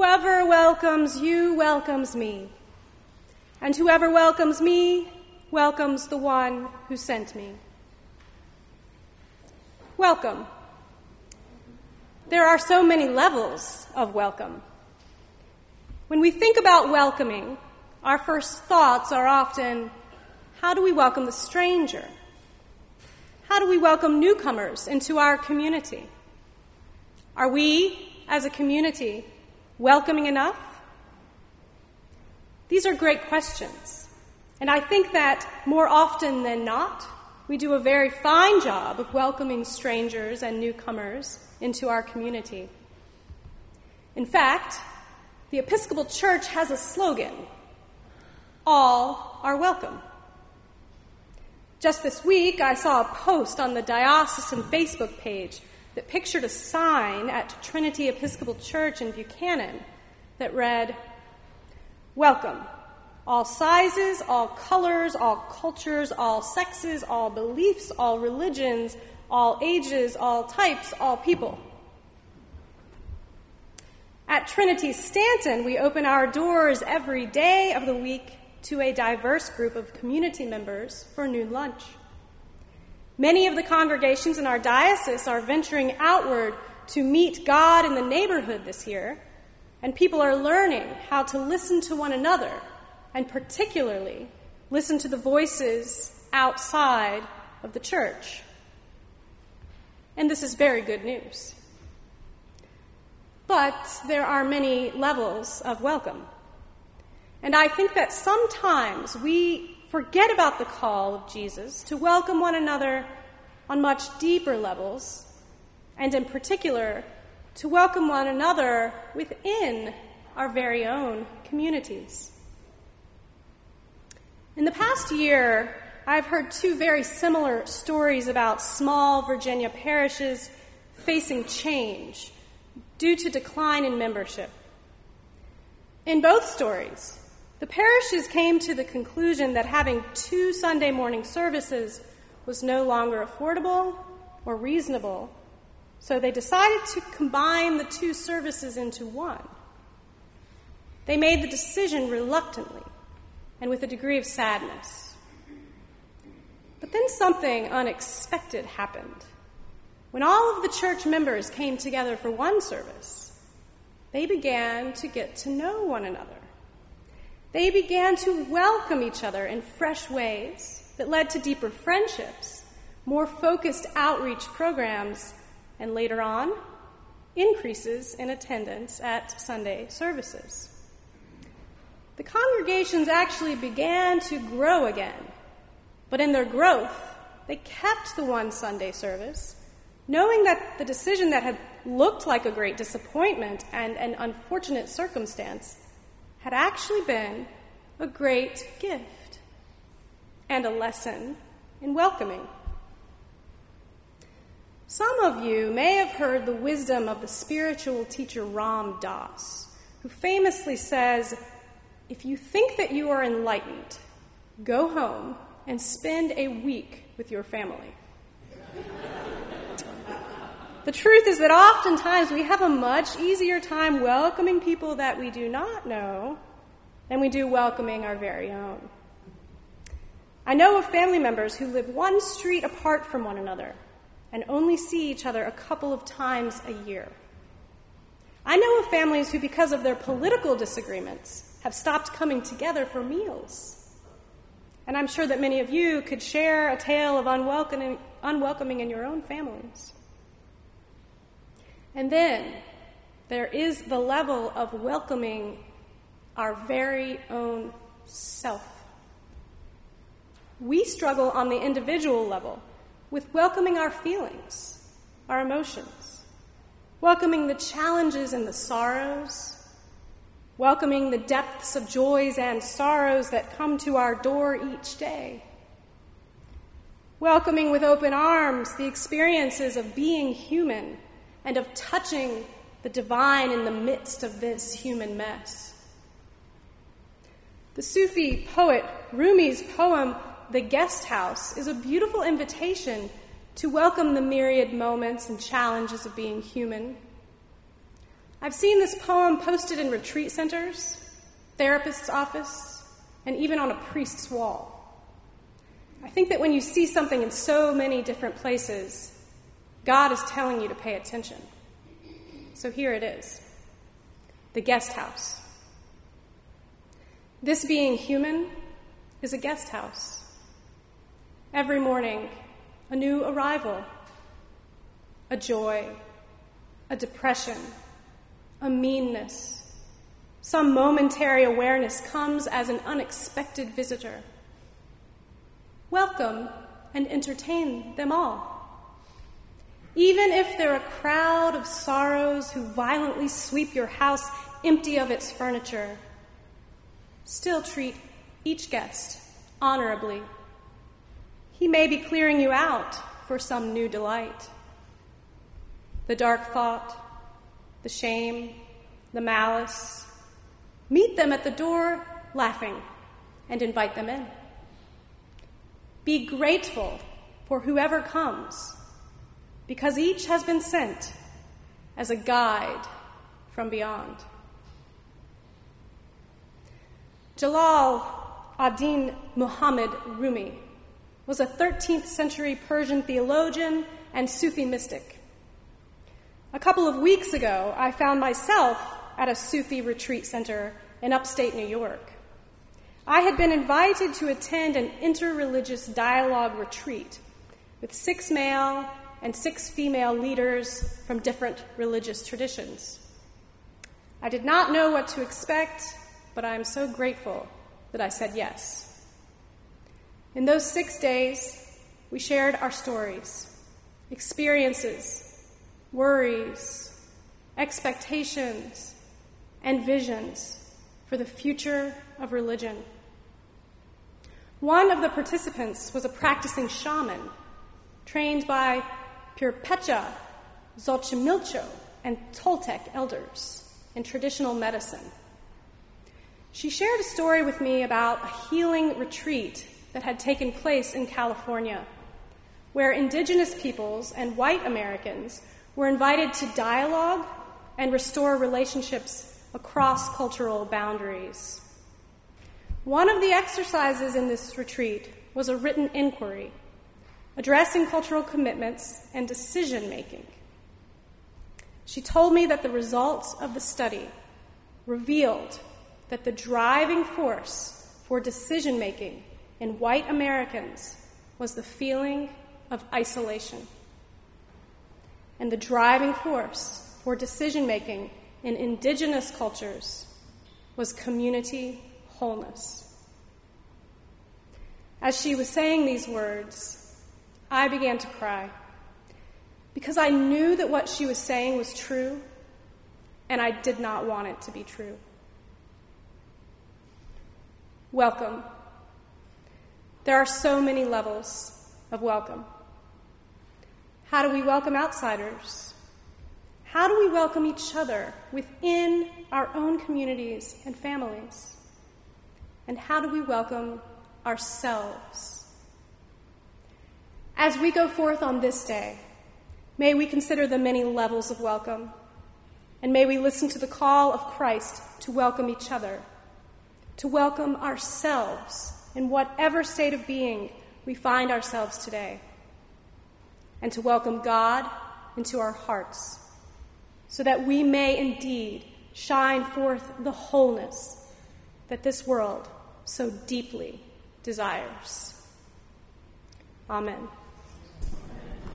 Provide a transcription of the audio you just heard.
Whoever welcomes you welcomes me, and whoever welcomes me welcomes the one who sent me. Welcome. There are so many levels of welcome. When we think about welcoming, our first thoughts are often, how do we welcome the stranger? How do we welcome newcomers into our community? Are we, as a community, welcoming enough? These are great questions, and I think that more often than not, we do a very fine job of welcoming strangers and newcomers into our community. In fact, the Episcopal Church has a slogan, all are welcome. Just this week, I saw a post on the diocesan Facebook page that pictured a sign at Trinity Episcopal Church in Buchanan that read, "Welcome, all sizes, all colors, all cultures, all sexes, all beliefs, all religions, all ages, all types, all people." At Trinity Stanton, we open our doors every day of the week to a diverse group of community members for noon lunch. Many of the congregations in our diocese are venturing outward to meet God in the neighborhood this year, and people are learning how to listen to one another, and particularly listen to the voices outside of the church. And this is very good news. But there are many levels of welcome. And I think that sometimes we forget about the call of Jesus to welcome one another on much deeper levels, and in particular, to welcome one another within our very own communities. In the past year, I've heard two very similar stories about small Virginia parishes facing change due to decline in membership. In both stories, the parishes came to the conclusion that having 2 Sunday morning services was no longer affordable or reasonable, so they decided to combine the 2 services into one. They made the decision reluctantly and with a degree of sadness. But then something unexpected happened. When all of the church members came together for one service, they began to get to know one another. They began to welcome each other in fresh ways that led to deeper friendships, more focused outreach programs, and later on, increases in attendance at Sunday services. The congregations actually began to grow again, but in their growth, they kept the one Sunday service, knowing that the decision that had looked like a great disappointment and an unfortunate circumstance had actually been a great gift and a lesson in welcoming. Some of you may have heard the wisdom of the spiritual teacher Ram Dass, who famously says, "If you think that you are enlightened, go home and spend a week with your family." The truth is that oftentimes we have a much easier time welcoming people that we do not know than we do welcoming our very own. I know of family members who live one street apart from one another and only see each other a couple of times a year. I know of families who, because of their political disagreements, have stopped coming together for meals. And I'm sure that many of you could share a tale of unwelcoming in your own families. And then there is the level of welcoming our very own self. We struggle on the individual level with welcoming our feelings, our emotions, welcoming the challenges and the sorrows, welcoming the depths of joys and sorrows that come to our door each day, welcoming with open arms the experiences of being human and of touching the divine in the midst of this human mess. The Sufi poet Rumi's poem, "The Guest House," is a beautiful invitation to welcome the myriad moments and challenges of being human. I've seen this poem posted in retreat centers, therapist's office, and even on a priest's wall. I think that when you see something in so many different places, God is telling you to pay attention. So here it is, the guest house. This being human is a guest house. Every morning, a new arrival, a joy, a depression, a meanness. Some momentary awareness comes as an unexpected visitor. Welcome and entertain them all. Even if they're a crowd of sorrows who violently sweep your house empty of its furniture, still treat each guest honorably. He may be clearing you out for some new delight. The dark thought, the shame, the malice, meet them at the door laughing and invite them in. Be grateful for whoever comes, because each has been sent as a guide from beyond. Jalal ad-Din Muhammad Rumi was a 13th century Persian theologian and Sufi mystic. A couple of weeks ago, I found myself at a Sufi retreat center in upstate New York. I had been invited to attend an interreligious dialogue retreat with 6 male and 6 female leaders from different religious traditions. I did not know what to expect, but I am so grateful that I said yes. In those 6 days, we shared our stories, experiences, worries, expectations, and visions for the future of religion. One of the participants was a practicing shaman trained by Purpecha, Xochimilco, and Toltec elders in traditional medicine. She shared a story with me about a healing retreat that had taken place in California, where indigenous peoples and white Americans were invited to dialogue and restore relationships across cultural boundaries. One of the exercises in this retreat was a written inquiry, addressing cultural commitments and decision-making. She told me that the results of the study revealed that the driving force for decision-making in white Americans was the feeling of isolation. And the driving force for decision-making in indigenous cultures was community wholeness. As she was saying these words, I began to cry because I knew that what she was saying was true, and I did not want it to be true. Welcome. There are so many levels of welcome. How do we welcome outsiders? How do we welcome each other within our own communities and families? And how do we welcome ourselves? As we go forth on this day, may we consider the many levels of welcome, and may we listen to the call of Christ to welcome each other, to welcome ourselves in whatever state of being we find ourselves today, and to welcome God into our hearts, so that we may indeed shine forth the wholeness that this world so deeply desires. Amen.